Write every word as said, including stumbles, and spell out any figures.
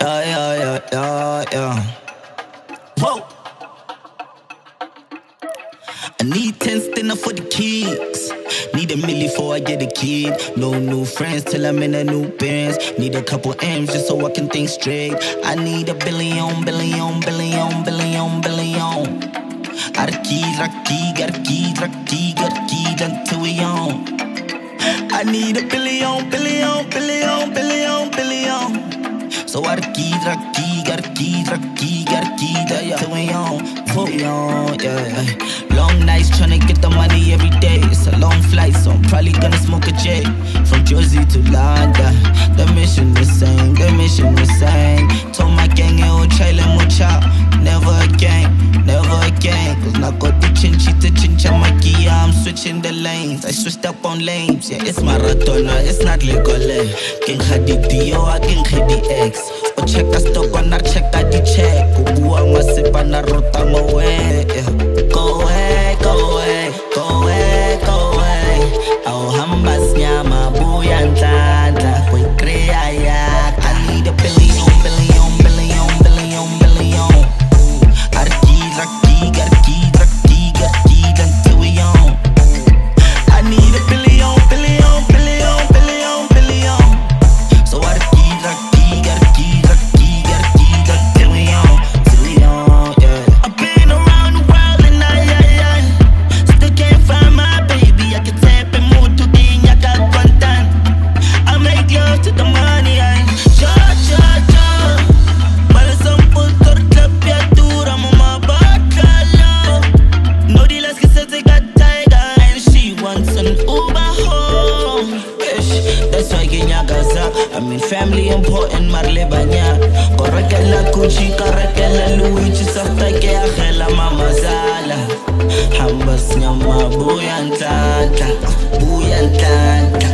Yeah, yeah, yeah, yeah, yeah. Whoa. I need ten stinner for the kids. Need a milli before I get a kid. No new friends till I'm in a new Benz. Need a couple M's just so I can think straight. I need a billion, billion, billion, billion, billion. Got a key, got a key, got a key, got a key, got a key until we on. I need a billion, billion, billion, billion, billion. So I got a key, got a key, got a key, got a key, got a key, until we on, we on, yeah. Long nights tryna get the money every day. It's a long flight, so I'm probably gonna smoke a J. From Jersey to London, the mission the same, the mission the same. Told my gang, yo, chillin' mucha. Never again, never again. Cause now got the chinchita chinchamaki, I'm switching the lanes. I switched up on lanes, yeah, it's Maradona, it's not legal. King Khadidi, yo, I King Khadi X. O check a stock on our check, I di check. Ubuwa masipa na rota mo way, yeah. Go away, go away, go away, go away. Au hambas nyama buyan tanda. Boy krea yak. I need a billion, billion, billion, billion, billion. Arki, raki, garki, raki, garki, until we on. I need a billion, billion, billion, billion, billion. So arki, raki, garki, raki, garki, until we on, till we on, yeah. I've been around the world and I, I, I still can't find my baby. I can tap and move to the nyaka kwantan. I make love to the money, I cha cha cha. Para sample torta piatura, mama bacala. No dealers que se take a tiger and she wants an Uber home. Ish, that's why Ginyagaza. I mean family important, marle banya. Correcela Gucci, correcela Louis, chisafta que ajela mama zala. Hambas nyama buyan tata, buyan tata.